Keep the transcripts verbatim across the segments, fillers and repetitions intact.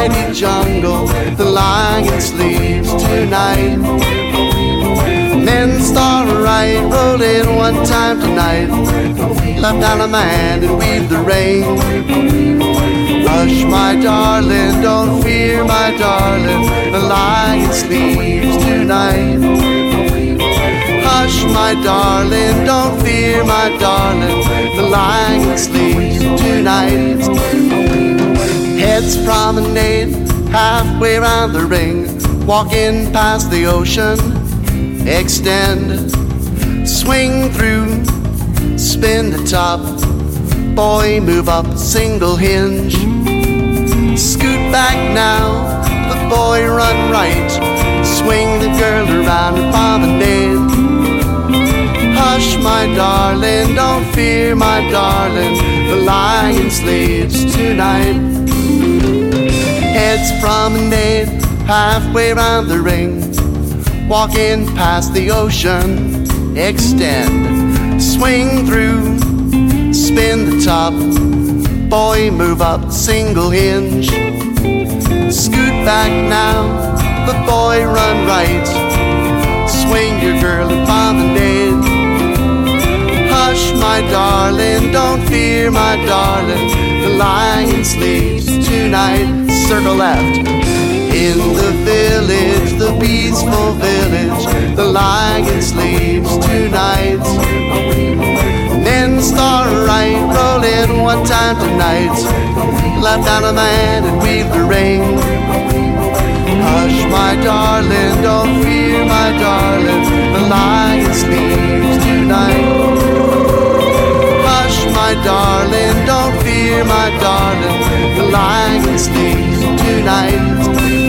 mighty jungle, the lion sleeps tonight. Men starlight rolled in one time tonight, left out a man and weaved the rain. Hush, my darling, don't fear, my darling, the lion sleeps tonight. Hush, my darling, don't fear, my darling, the lion sleeps tonight. Heads promenade halfway round the ring, walking past the ocean. Extend, swing through, spin the top. Boy, move up, single hinge. Scoot back now, the boy run right. Swing the girl around and promenade. Hush, my darling, don't fear, my darling, the lion sleeps tonight. Heads promenade halfway round the ring, walking past the ocean. Extend, swing through, spin the top. Boy, move up, single hinge. Scoot back now, the boy run right. Swing your girl and promenade. Hush, my darling, don't fear, my darling, the lion sleeps tonight. Circle left. In the village, the peaceful village, the lion sleeps tonight. Men starlight roll in one time tonight, left out a man and weave the ring. Hush, my darling, don't fear, my darling, the lion sleeps tonight. Hush, my darling, don't fear, my darling, the lion sleeps tonight.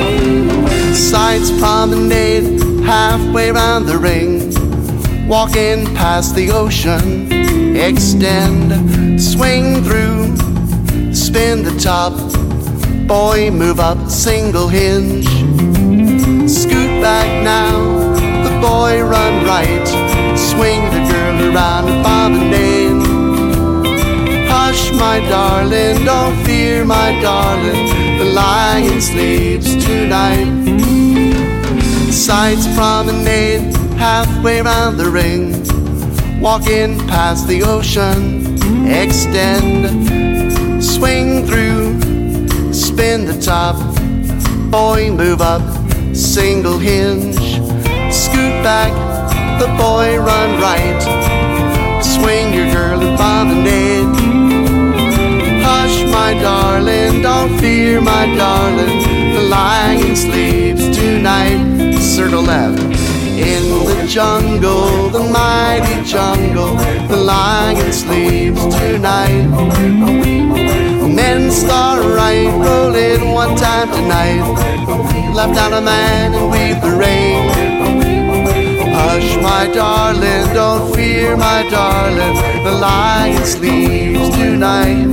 Sights promenade halfway round the ring, walking past the ocean. Extend, swing through, spin the top. Boy, move up, single hinge. Scoot back now, the boy run right. Swing the girl around and promenade. Hush, my darling, don't fear, my darling, the lion sleeps tonight. Sights promenade halfway round the ring, walking past the ocean. Extend, swing through, spin the top. Boy, move up, single hinge. Scoot back, the boy run right. Swing your girl and promenade. Hush, my darling, don't fear, my darling, the lion sleeps tonight. Circle left. In the jungle, the mighty jungle, the lion sleeps tonight. Men starlight roll in one time tonight, left out a man and weave the rain. Hush, my darling, don't fear, my darling, the lion sleeps tonight.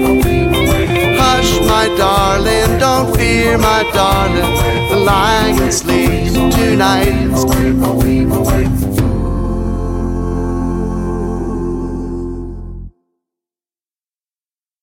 Hush, my darling, don't fear, my darling, the lion sleeps tonight.